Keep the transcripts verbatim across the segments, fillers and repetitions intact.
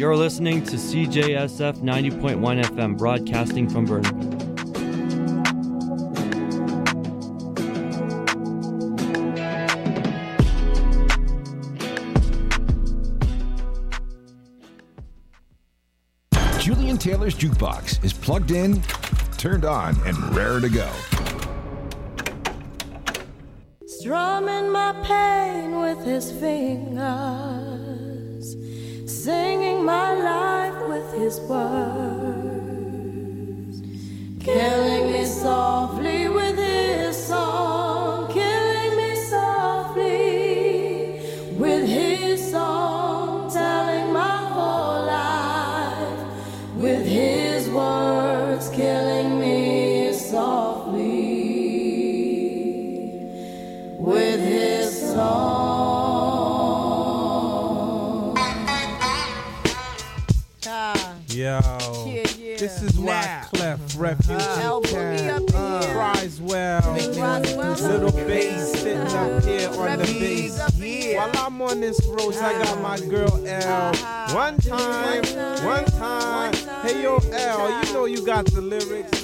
You're listening to C J S F ninety point one F M, broadcasting from Burnaby. Julian Taylor's Jukebox is plugged in, turned on, and raring to go. Strumming my pain with his fingers, singing my life with his words, killing me softly with his song, killing me softly with his song, telling my whole life with his words, killing me softly with his song. Ah. Yo, Yeah, yeah. this is why Clef Refuge El Boogie up in here. cries well. Roswell. Little bass sitting up here on the Refugees bass. up in here. While I'm on this road, I got my girl L. One time, one time. Hey yo, L, you know you got the lyrics.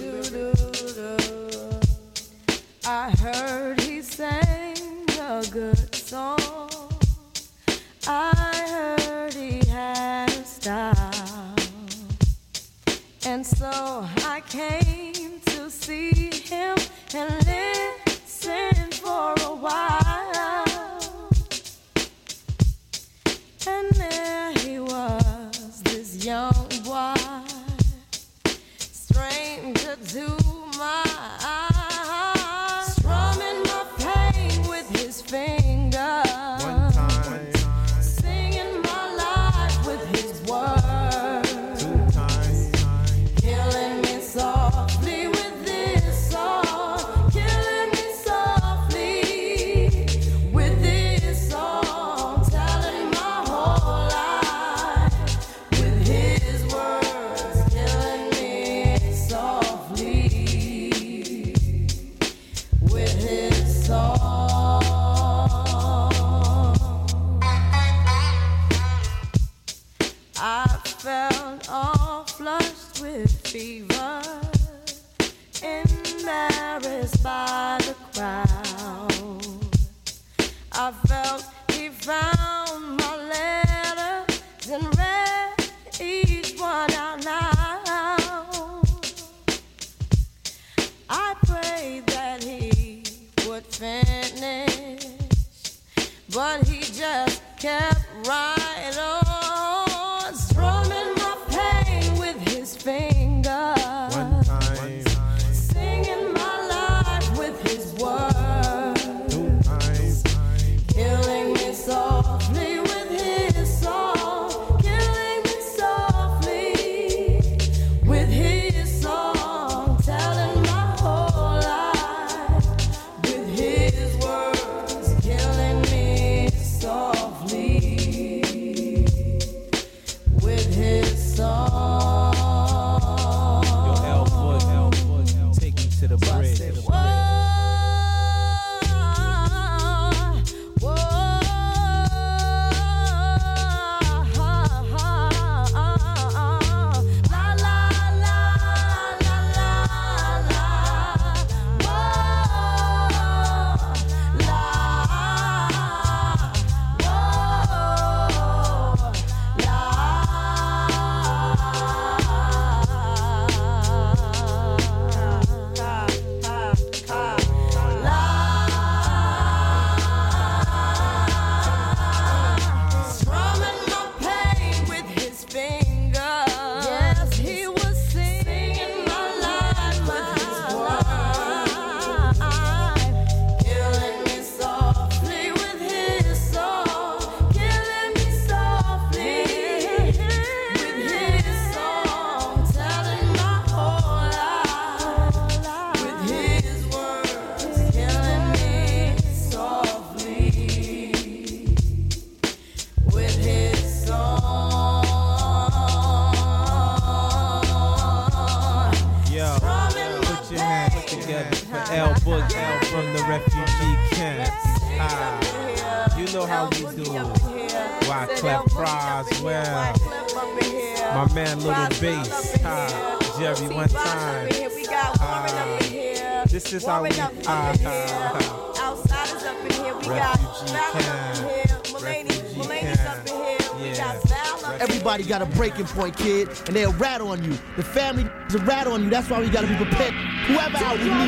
I heard he sang a good song. I heard he had a style. And so I came to see him and listen for a while. And there he was, this young boy, stranger to my eyes, strumming my pain with his fingers, One time, singing my life with his words, two times. killing me softly with this song, killing me softly with this song, telling my whole life with his words, killing me softly with his song. I felt all flushed with fever, embarrassed by the crowd. I felt he found my letters and read each one out loud. I prayed that he would finish, but he just kept right on, strumming my pain with his fingers, One time, singing my life with his words, two times. killing me softly with his song, killing me softly with his song, telling my whole life with his words, killing me softly with his song. Yo, L Boog, L Boog, take me to the bridge. Whoa, whoa, la la la la la la, whoa, la, strumming my pain with his fingers. Yes, he was singing my life with his words, killing me softly with his song, killing me softly with his song, telling my whole life with his words, killing me softly with his song. Yo, Strumming my put your hands pain. together for L Boog, L from the refugee camp. Ah, you know how we do. Why Clef Roswell. My man, Little Bass. Ah, Jerry, one time. We got Warren up in here. This is how we. Warren up Ah, in here. ah, Outsiders up in here. We got Refugee Val up in here. Mulaney, Refugee Mulaney's camp. up in here. We Yeah. got Val up in Everybody got a breaking point, kid, and they'll rat on you. The family is a rat on you. That's why we gotta be prepared. Whoever out we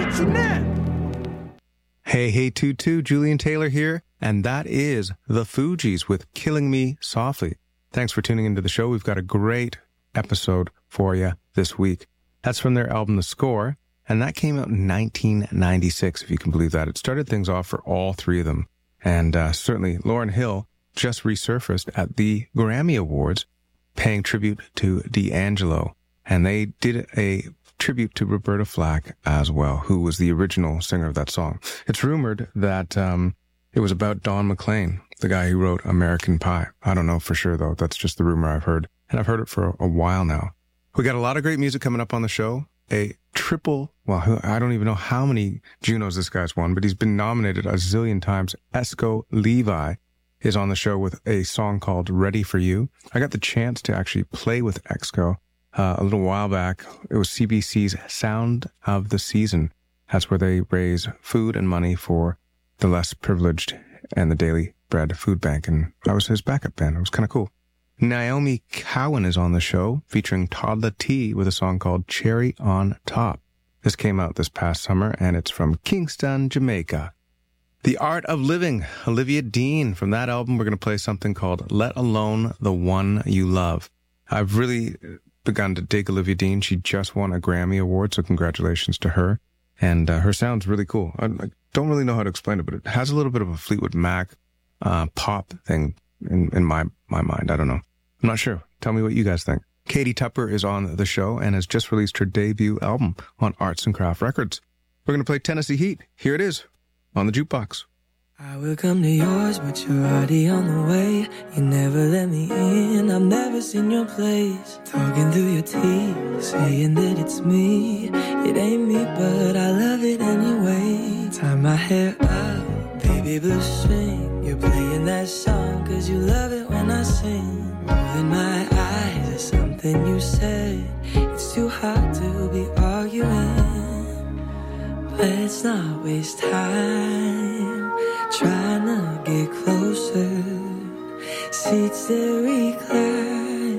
need. Hey, hey, toot toot, Julian Taylor here, and that is The Fugees with Killing Me Softly. Thanks for tuning into the show. We've got a great episode for you this week. That's from their album The Score, and that came out in nineteen ninety-six, if you can believe that. It started things off for all three of them, and uh, certainly Lauryn Hill just resurfaced at the Grammy Awards, paying tribute to D'Angelo, and they did a tribute to Roberta Flack as well, who was the original singer of that song. It's rumored that um, it was about Don McLean, the guy who wrote American Pie. I don't know for sure, though. That's just the rumor I've heard, and I've heard it for a, a while now. We got a lot of great music coming up on the show. A triple, well, I don't even know how many Junos this guy's won, but he's been nominated a zillion times. Esco Levi is on the show with a song called Ready for You. I got the chance to actually play with Esco uh, a little while back. It was C B C's Sound of the Season. That's where they raise food and money for the less privileged and the Daily Bread Food Bank. And I was his backup band. It was kind of cool. Naomi Cowan is on the show, featuring Toddla T with a song called Cherry on Top. This came out this past summer, and it's from Kingston, Jamaica. The Art of Living, Olivia Dean. From that album, we're going to play something called Let Alone the One You Love. I've really begun to dig Olivia Dean. She just won a Grammy Award, so congratulations to her. And uh, her sound's really cool. I, I don't really know how to explain it, but it has a little bit of a Fleetwood Mac uh, pop thing in, in my, my mind. I don't know. I'm not sure. Tell me what you guys think. Katie Tupper is on the show and has just released her debut album on Arts and Craft Records. We're going to play Tennessee Heat. Here it is on the jukebox. I will come to yours, but you're already on the way. You never let me in, I've never seen your place. Talking through your teeth, saying that it's me. It ain't me, but I love it anyway. Tie my hair up, baby blue swing. You're playing that song, cause you love it when I sing. Moving my eyes at something you said. It's too hard to be arguing. Let's not waste time trying to get closer. Seats that recline,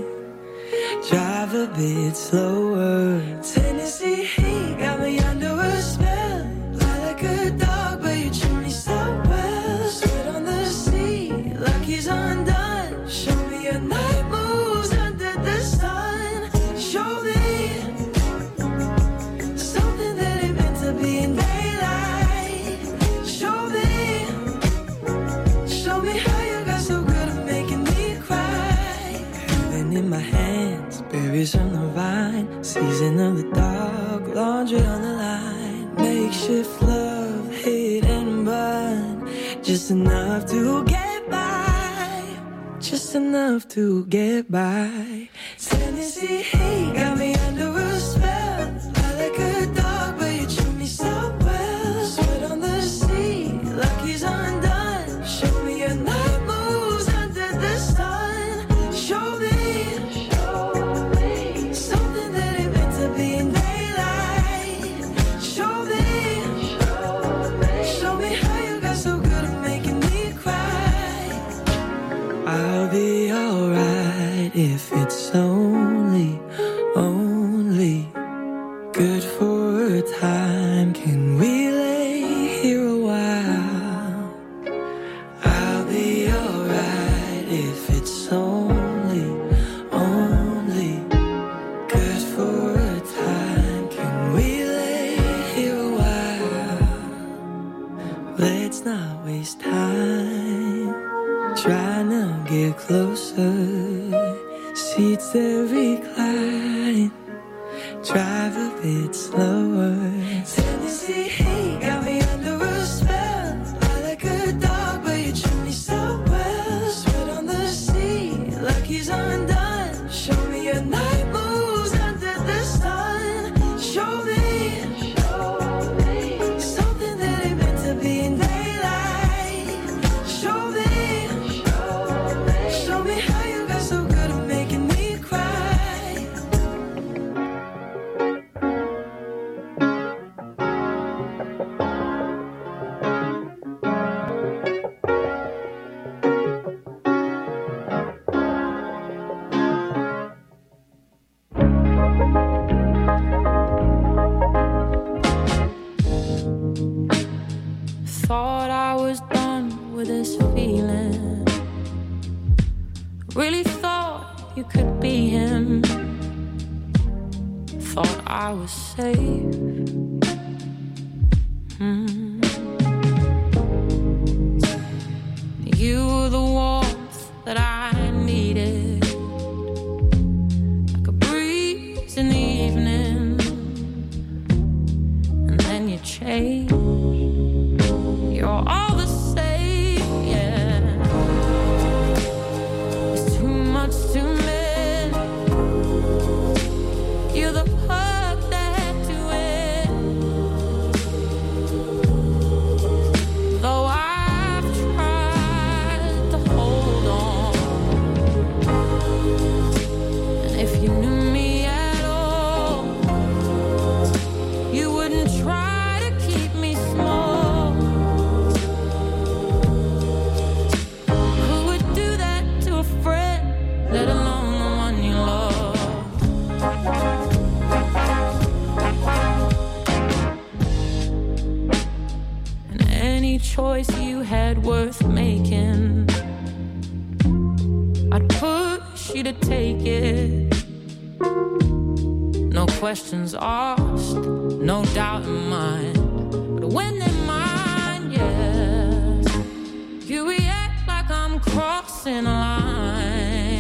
drive a bit slower. Tennessee heat got me under a spell. Lie like a dog, but you treat me so well. Sweat on the seat like he's undone. Show me your night moves under the sun. Show me something that ain't meant to be in daylight. Show me, show me how you got so good at making me cry. Heaven in my hands, berries from the vine. Season of the dark, laundry on the line. Makeshift love, hate and burn. Just enough to get by. Just enough to get by. Tennessee heat got me under a spell. Lie like a dog, but you treat me so well. Sweat on the seat like he's undone. Show me your night moves under the sun. Show me, show me something that ain't meant to be in daylight. Show me, show me, show me how you got so good at making me cry. I'll be alright if it's only, only good for a time. Can we lay here a while? I'll be alright if it's only, only good for a time. Can we lay here a while? Let's not waste time trying to get closer. Seats that recline, drive a bit slower. Tennessee heat got me under a spell. Lie like a dog, but you treat me so well. Sweat on the seat like he's undone. Show me your night moves under the sun. Show me, show me something that ain't meant to be in daylight. Show me, show me, show me how you got so good at making me cry. Thought I was done with this feeling. Really thought you could be him. Thought I was safe. Hmm. You were the warmth that I needed, like a breeze in the evening. And then you changed. You're all the same, yeah. It's too much to miss. You're the part that you win. Though I've tried to hold on, and if you knew me at all, you wouldn't try to keep me small. Let alone the one you love. And any choice you had worth making, I'd push you to take it. No questions asked, no doubt in mind. But when they're mine, yeah, you react like I'm crossing a line.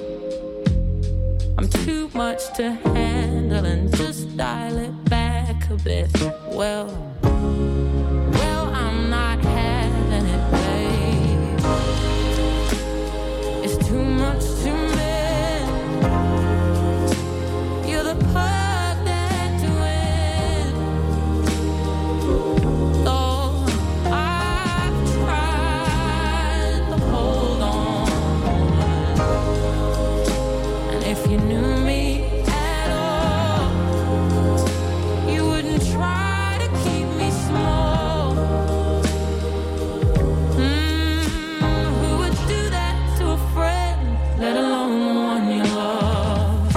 I'm too much to handle and just dial it back a bit. Well, well, I'm not having it, babe. It's too much to miss. You're the part that you win. Though I've tried to hold on, and if you knew me at all, you wouldn't try to keep me small. Mm, who would do that to a friend, let alone the one you love?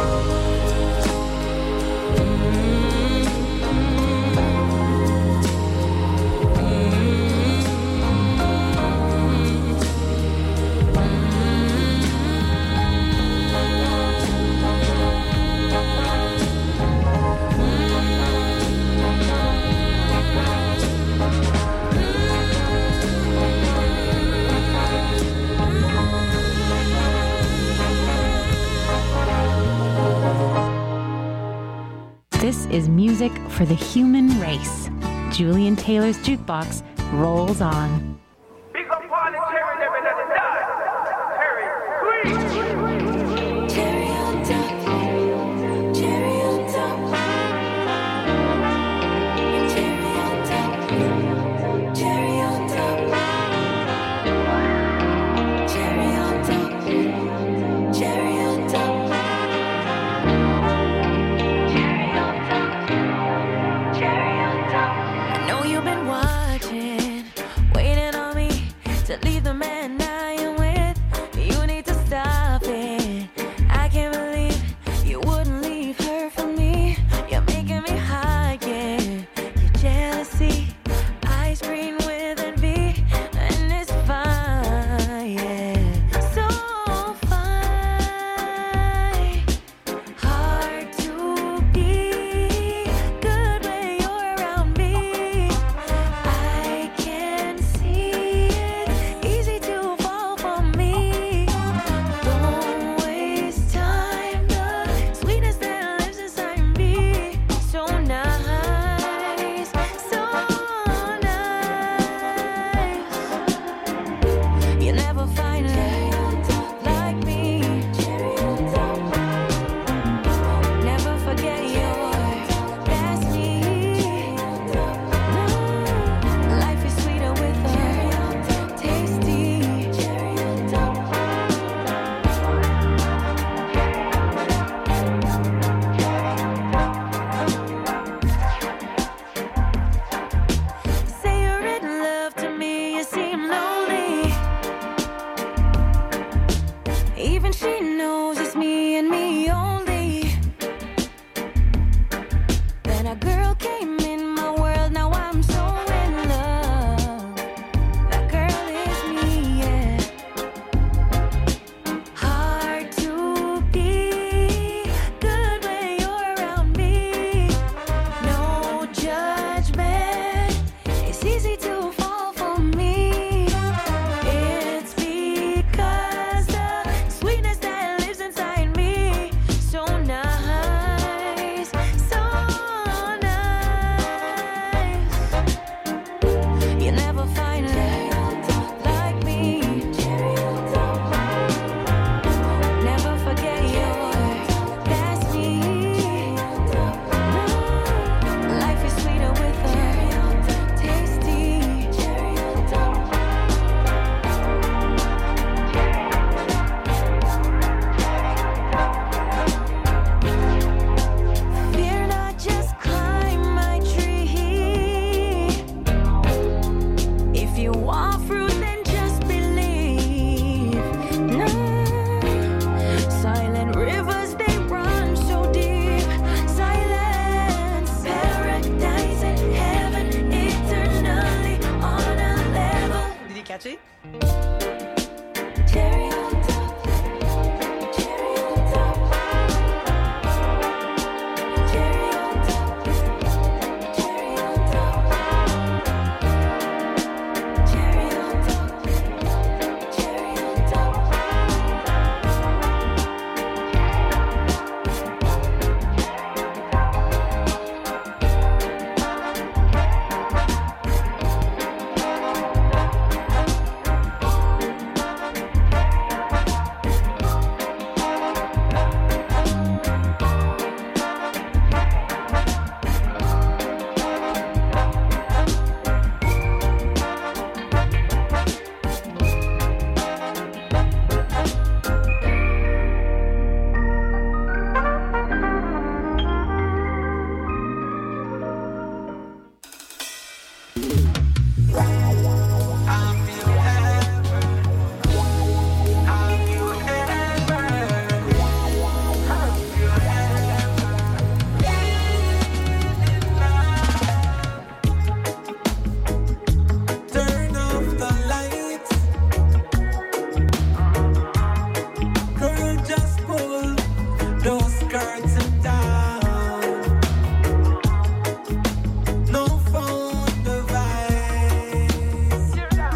This is music for the human race. Julian Taylor's Jukebox rolls on. I know you've been watching, waiting on me to leave the man I am with. You need to stop it. I can't believe you wouldn't leave her for me. You're making me hot, yeah. Your jealousy, eyes green with envy, and it's fine, yeah. So fine, hard to be good when you're around me. I can see it, easy to catchy? Cherry on top, cherry on top, cherry on top, cherry on top, cherry on top, cherry on top. Turn off the lights. Girl, just pull those curtains down. No phone device.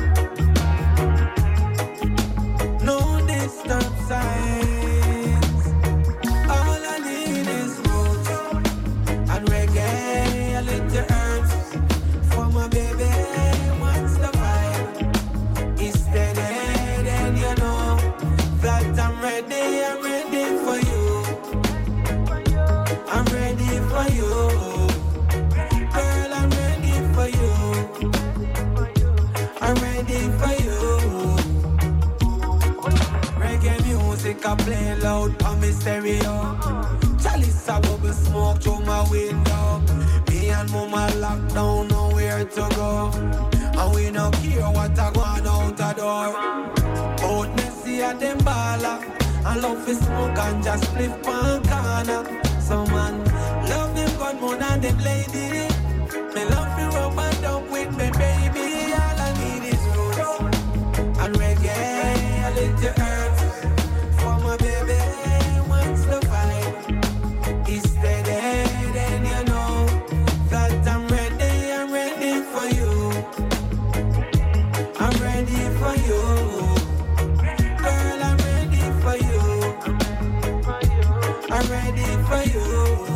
No disturb signs. All I need is roots and reggae, a little herbs for my baby. Wants the vibe. It's steady, then you know that I'm ready. I'm ready for you. I'm ready for you. Girl, I'm ready for you. I'm ready for you. Reggae music I play loud on my stereo. Chalice a bubble smoke through my window. Me and mama locked down, nowhere to go. And we no care what I want out the door. Out Nessie and them baller. I love to smoke and just flip on corner. So man, love them God more than them lady. Me love you rub and down with me baby. All I need is roots and reggae, a little herbs for my baby. Wants the vibe. It's steady, then you know that I'm ready. I'm ready for you. I'm ready for you. Girl, I'm ready for you. I'm ready for you.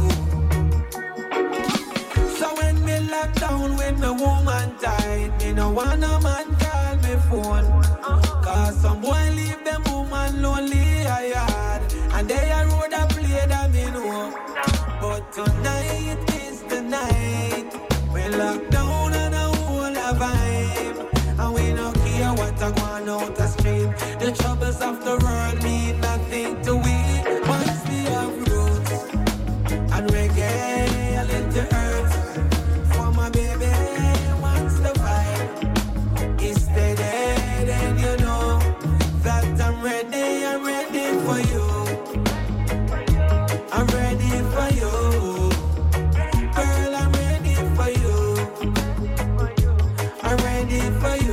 So when me lock down with the woman tight, me no want no man call me phone. Cause some boy leave them woman lonely a yard. And they a road a play that me know. But tonight is the night. We lock down and a whole a vibe. And we no care what I want out the street. The troubles of the world mean nothing to we. Once we have roots and reggae, a little herbs for my baby. Wants the vibe. It's steady, then you know that I'm ready. I'm ready for you. I'm ready for you. Girl, I'm ready for you. I'm ready for you.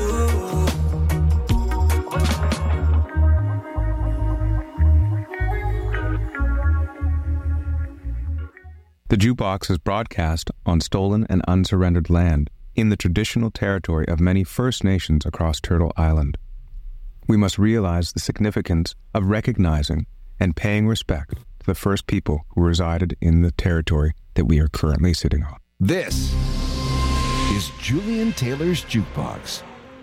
The Jukebox is broadcast on stolen and unsurrendered land in the traditional territory of many First Nations across Turtle Island. We must realize the significance of recognizing and paying respect to the first people who resided in the territory that we are currently sitting on. This is Julian Taylor's Jukebox.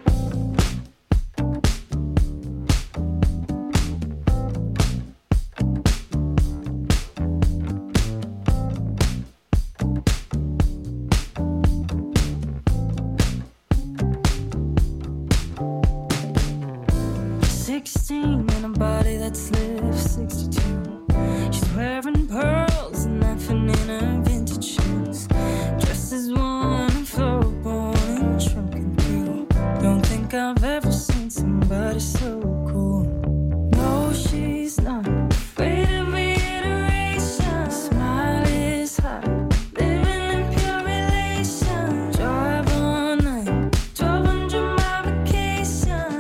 sixteen in a body that's lived sixty-two. She's wearing pearls and laughing in her vintage shoes. Dressed as one and floorboard and shrunken through. Don't think I've ever seen somebody so cool. No, she's not afraid of reiteration. Smile is hot, living in pure relation. Drive all night, twelve hundred mile vacation.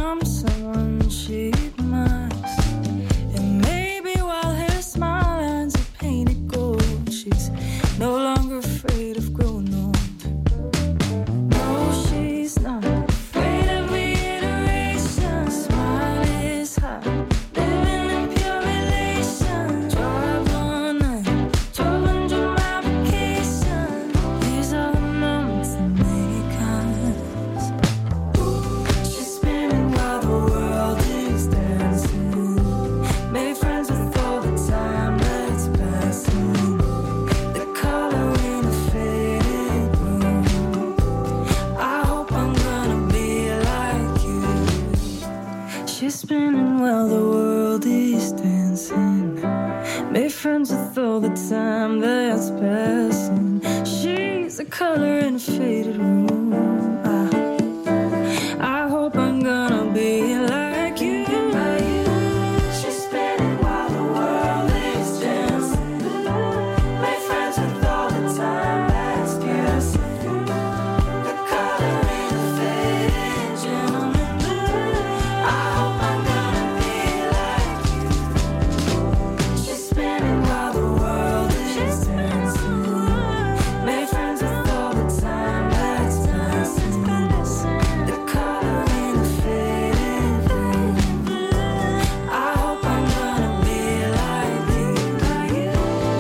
from someone she admires. And maybe while her smile lines are painted gold, she's no longer afraid of growing old. No, she's not afraid of reiteration. Smile is hot, living in pure relation. Drive all night, twelve hundred mile vacation. These are the moments that make us. She's spinning while the world is dancing. Made friends with all the time that's passing. The color in a faded room. I hope I'm gonna be like you. She's spinning while the world is dancing. Made friends with all the time that's passing. She's a color in a faded room. I, I hope I'm gonna be like you. She's spinning while the world is dancing. Made friends with all the time that's passing. The color in the faded gentleman blue. I hope I'm gonna be like you. She's spinning while the world is dancing. Made friends with all the time that's passing. The color in the faded room. I hope I'm gonna be like you, like you.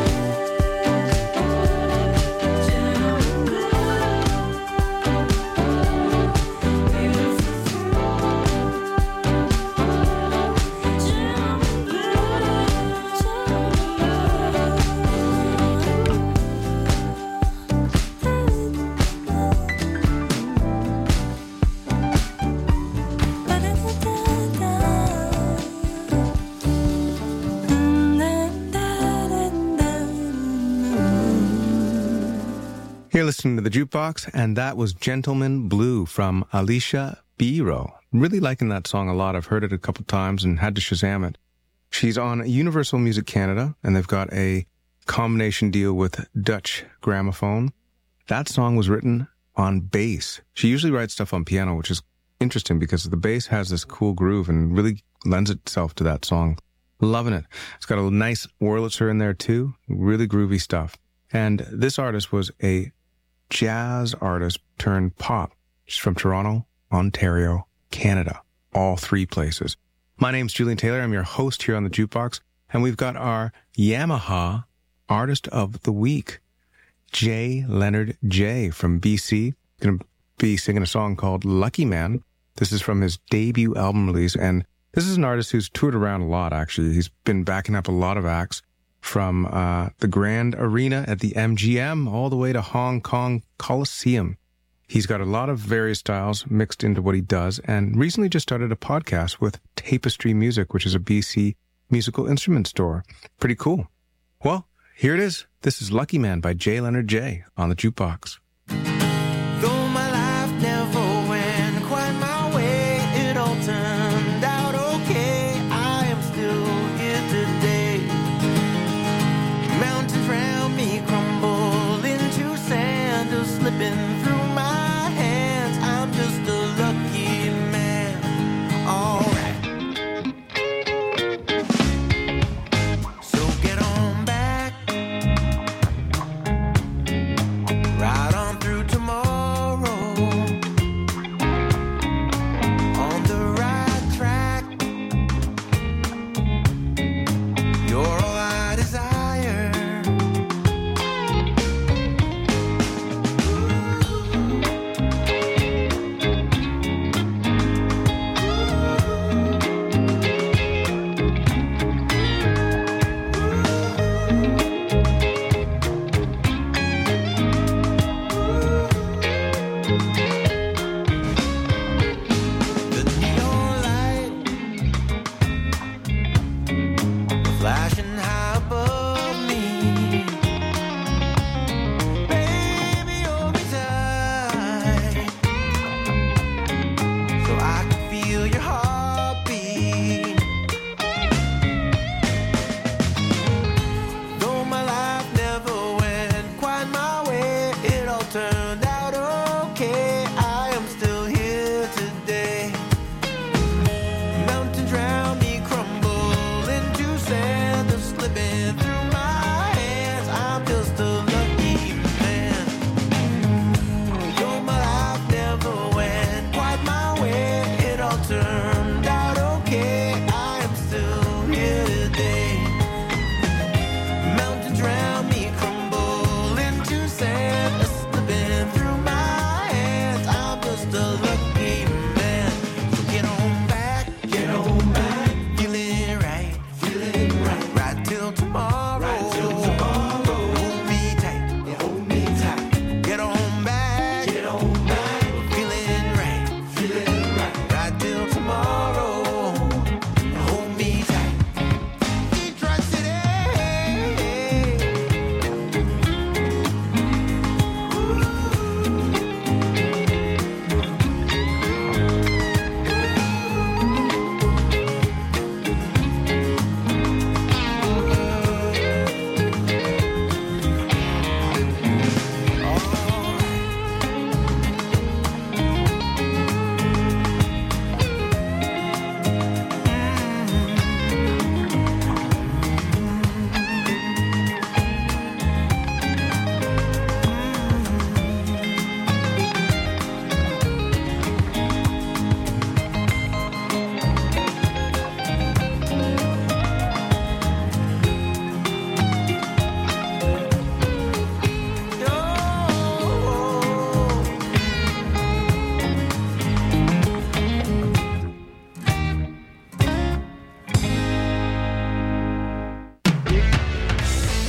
Gentleman blue. Beautiful. Gentleman blue. You're listening to The Jukebox, and that was Gentleman Blue from Alicia Biro. Really liking that song a lot. I've heard it a couple times and had to Shazam it. She's on Universal Music Canada, and they've got a combination deal with Dutch Gramophone. That song was written on bass. She usually writes stuff on piano, which is interesting because the bass has this cool groove and really lends itself to that song. Loving it. It's got a nice Wurlitzer in there too. Really groovy stuff. And this artist was a jazz artist turned pop. She's from Toronto, Ontario, Canada. All three places. My name's Julian Taylor. I'm your host here on The Jukebox. And we've got our Yamaha Artist of the Week, Jay Leonard J from B C. Going to be singing a song called Lucky Man. This is from his debut album release. And this is an artist who's toured around a lot, actually. He's been backing up a lot of acts from uh, the Grand Arena at the M G M all the way to Hong Kong Coliseum. He's got a lot of various styles mixed into what he does, and recently just started a podcast with Tapestry Music, which is a B C musical instrument store. Pretty cool. Well, here it is. This is Lucky Man by Jay Leonard J on The Jukebox. Though my life never went quite my way, it all turned out okay. I am still here today. Mountains round me crumble into sand, just slipping through my hands. I'm just a lucky man. All right. So get on back, right on.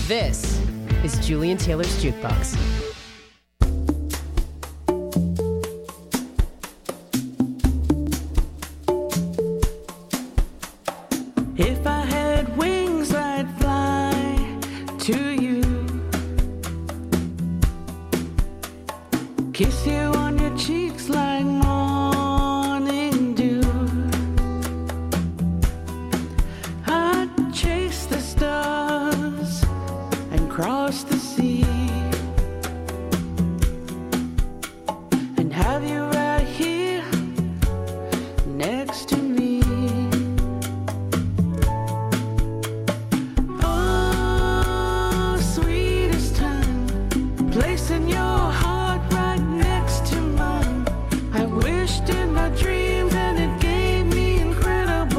This is Julian Taylor's Jukebox.